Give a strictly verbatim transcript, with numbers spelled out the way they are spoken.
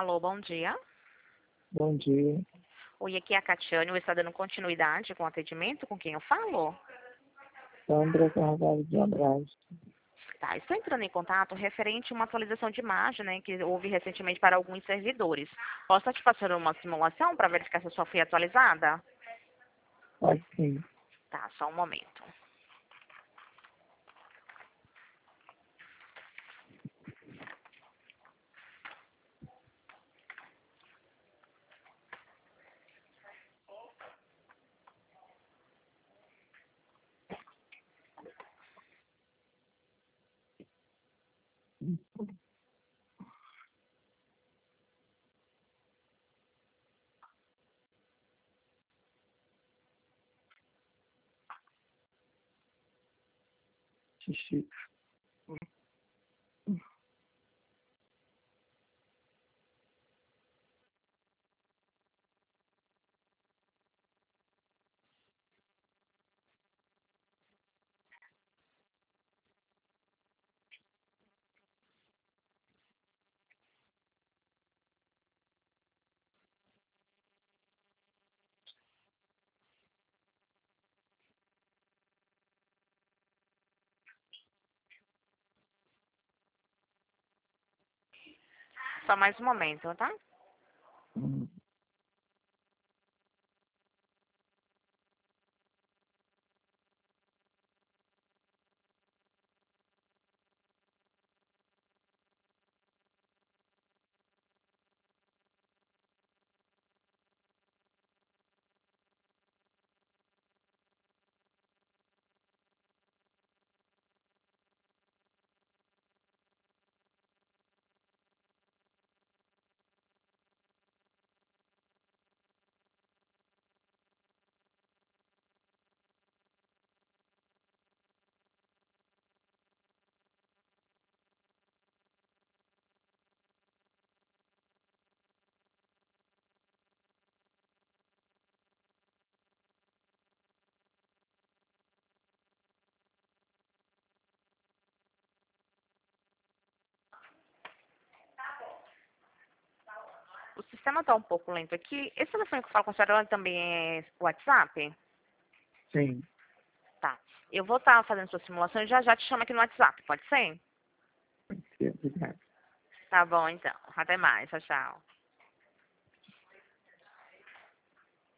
Alô, bom dia. Bom dia. Oi, aqui é a Catiane. Está dando continuidade com o atendimento? Com quem eu falo? Sandra Carvalho de Abraço. Tá, estou entrando em contato referente a uma atualização de imagem, né, que houve recentemente para alguns servidores. Posso te passar uma simulação para verificar se a sua foi atualizada? Pode sim. Tá, só um momento. Xixi. Só mais um momento, tá? Hum. O sistema está um pouco lento aqui. Esse telefone que eu falo com a senhora também é WhatsApp? Sim. Tá. Eu vou estar fazendo sua simulação e já já te chamo aqui no WhatsApp, pode ser? Pode ser. Obrigado. Tá bom, então. Até mais. Tchau, tchau.